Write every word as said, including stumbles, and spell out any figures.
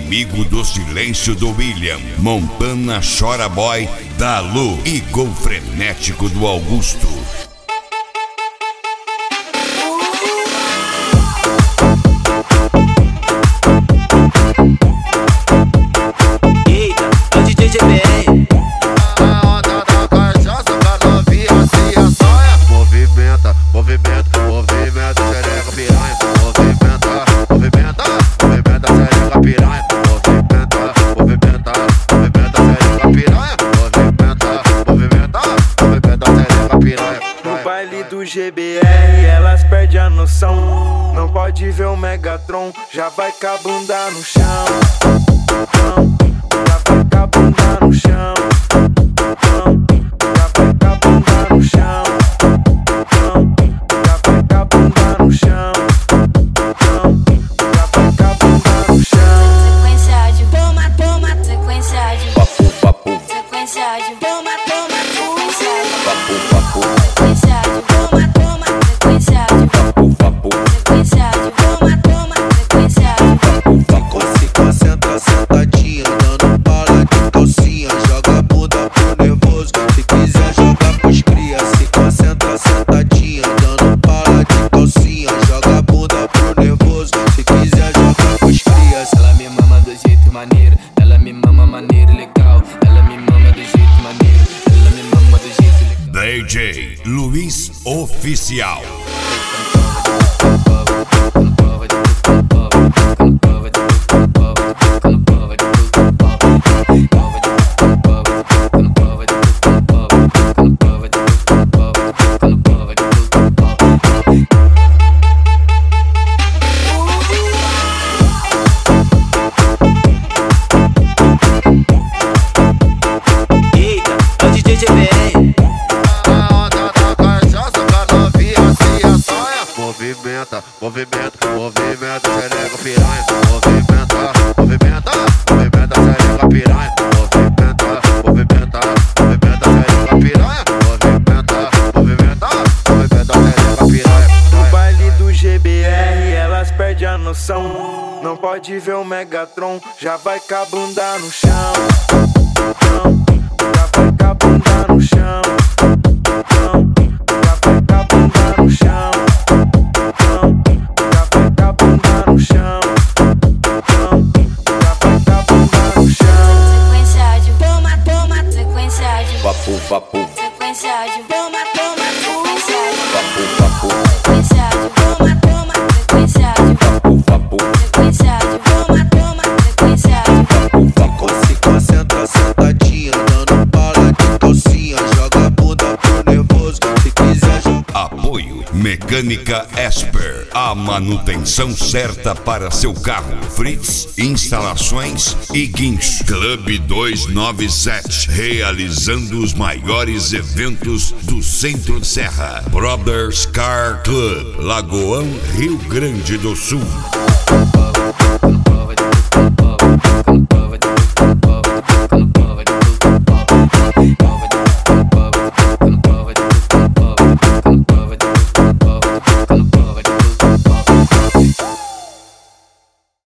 inimigo do silêncio do William, Montana Chora Boy da Lu e Gol Frenético do Augusto. Eita, é o D J G B R. A onda da cachaça pra novinha se assanha. Movimenta, movimenta, movimenta, xereca piranha. Movimenta, movimenta, movimenta, xereca piranha. Movimenta, movimenta, movimenta, xereca piranha. Movimenta, movimenta, movimenta, xereca piranha. No baile do G B R elas perdem a noção. Não pode ver o Megatron, já vai com a bunda no chão. Já vai com a bunda no chão. Já vai com a bunda no chão. Já vai com a bunda no chão. Já vai com a bunda no chão. Sequência de toma, toma, sequência de Papo, papo, sequência de toma, toma, sequência de papo, papo, sequência de toma, toma, sequência de papo, papo, sequência de toma, toma, sequência de papo, papo. Se concentra sentadinha, dando bala de calcinha. Joga a bunda pro nervoso, se quiser jogar pros cria. Se concentra sentadinha, dando bala de calcinha. Joga a bunda pro nervoso, se quiser jogar pros cria. Ela me mama do jeito maneiro, ela me mama maneiro legal. Ela me mama do jeito maneiro, ela me mama do jeito legal. D J Luiz Oficial. Eita, é o D J G B R. A onda da cachaça pra novinha se assanha. Movimenta, movimenta, movimenta, xereca piranha. Movimenta, movimenta, movimenta, xereca piranha. Movimenta, movimenta, movimenta, xereca piranha. Movimenta, movimenta, movimenta, xereca piranha. No baile do G B R elas perdem a noção. Não pode ver o Megatron, já vai com a bunda no chão. Já vai com a bunda no chão. Já vai com a bunda no chão. Já vai com a bunda no chão. Já vai com a bunda no chão. sequência de toma, toma, sequência de Papo, papo, sequência de toma, toma, sequência de papo, papo, sequência de toma, toma, sequência de papo, papo, sequência de toma, toma, sequência de papo, papo. Se concentra sentadinha, dando bala de calcinha. Joga a bunda pro nervoso, se quiser jogar. Apoio Mecânica Esper, a manutenção certa para seu carro. Fritz Instalações e Guincho. Clube duzentos e noventa e sete, realizando os maiores eventos do Centro de Serra. Brothers Car Club, Lagoão, Rio Grande do Sul.